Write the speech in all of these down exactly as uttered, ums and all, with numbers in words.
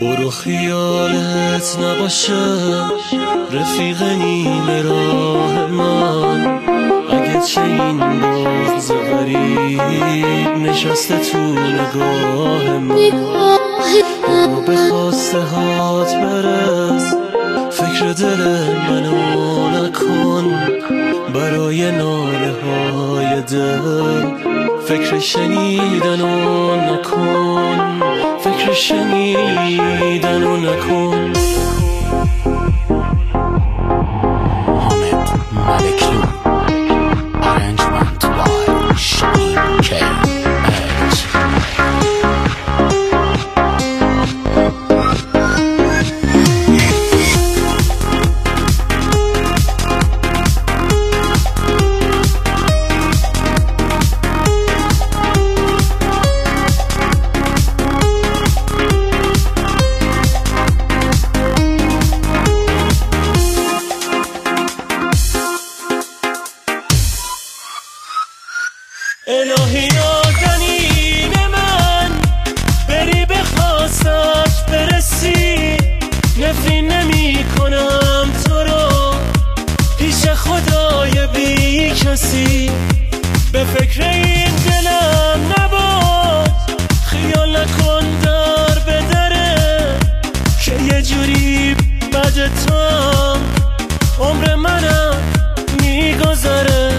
برو خیالت نباشه رفیق نیمه راه من، اگه چه این بغض غریب نشسته تو نگاه من. برو به خواسته هات برس، فکر دل منو نکن، برای ناله های دل فکر شنیدنو نکن، فکر شنیدنو نکن. حامد ملکی Arrangement by Shaheem K. الهی نازنین من، بری به خواستت برسی، نفرین نمی کنم تو رو پیش خدای بی کسی. به فکر این دلم نباد، خیال نکن در به دره که یه جوری بد تو عمر منم میگذره.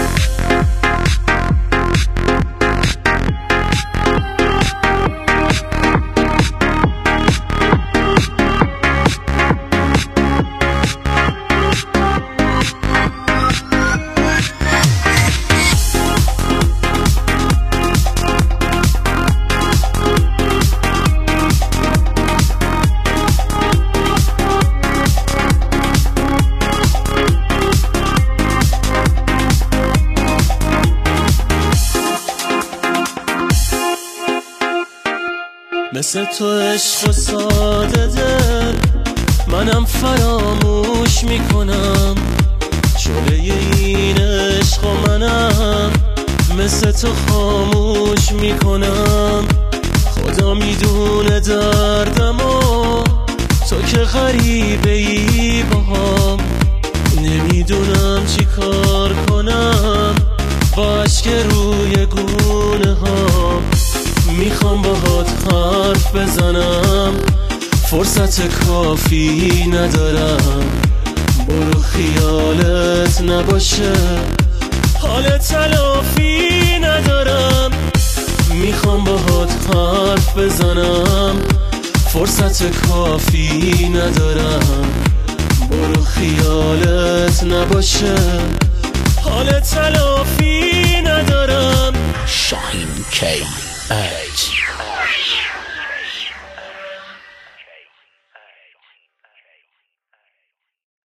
مثل تو عشق و ساده دل منم فراموش میکنم، شعله این عشق و منم مثل تو خاموش میکنم. خدا میدونه دردمو، تو که غریبه ای باهام، نمیدونم چی کار کنم با اشک روی گونه هام. میخوام باهات حرف بزنم، فرصت کافی ندارم. برو خیالت نباشه، حال تلافی ندارم. میخوام باهات حرف بزنم، فرصت کافی ندارم. برو خیالت نباشه، حال تلافی ندارم. Shaheem K. Edge.